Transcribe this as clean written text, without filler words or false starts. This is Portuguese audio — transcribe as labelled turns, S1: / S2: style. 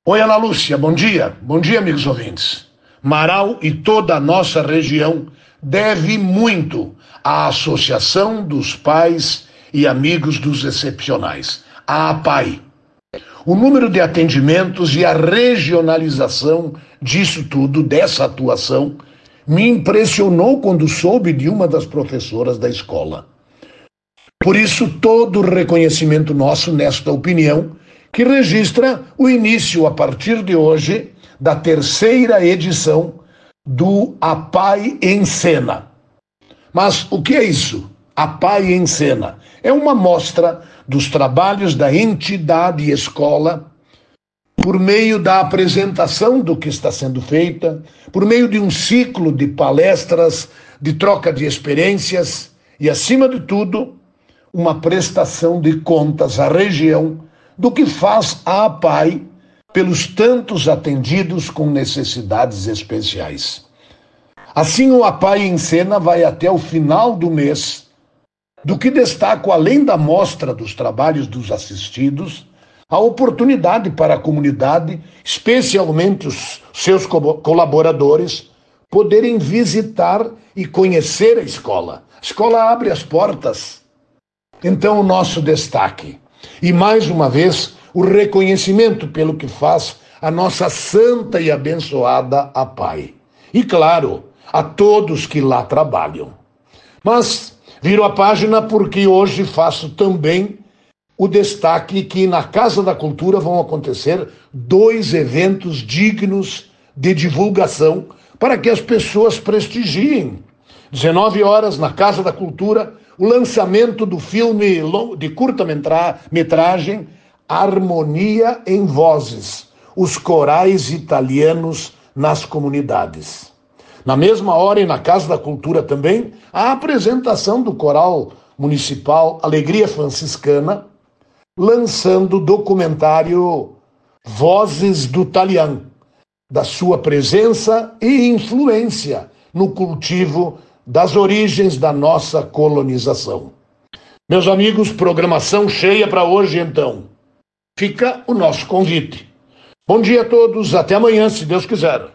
S1: Oi, Ana Lúcia, bom dia. Bom dia, amigos ouvintes. Marau e toda a nossa região deve muito à Associação dos Pais e Amigos dos Excepcionais, a APAE. O número de atendimentos e a regionalização disso tudo, dessa atuação, me impressionou quando soube de uma das professoras da escola. Por isso, todo o reconhecimento nosso nesta opinião, que registra o início, a partir de hoje, da terceira edição do APAE em Cena. Mas o que é isso? APAE em Cena. É uma mostra dos trabalhos da entidade escola por meio da apresentação do que está sendo feita, por meio de um ciclo de palestras, de troca de experiências e, acima de tudo, uma prestação de contas à região do que faz a APAE pelos tantos atendidos com necessidades especiais. Assim, o APAE em Cena vai até o final do mês, do que destaco, além da mostra dos trabalhos dos assistidos, a oportunidade para a comunidade, especialmente os seus colaboradores, poderem visitar e conhecer a escola. A escola abre as portas. Então, o nosso destaque. E, mais uma vez, o reconhecimento pelo que faz a nossa santa e abençoada APAE. E, claro, a todos que lá trabalham. Mas viro a página porque hoje faço também o destaque que na Casa da Cultura vão acontecer 2 eventos dignos de divulgação para que as pessoas prestigiem. 19 horas na Casa da Cultura, o lançamento do filme de curta-metragem Harmonia em Vozes, os corais italianos nas comunidades. Na mesma hora e na Casa da Cultura também, a apresentação do coral municipal Alegria Franciscana, lançando o documentário Vozes do Talian, da sua presença e influência no cultivo das origens da nossa colonização. Meus amigos, programação cheia para hoje, então. Fica o nosso convite. Bom dia a todos, até amanhã, se Deus quiser.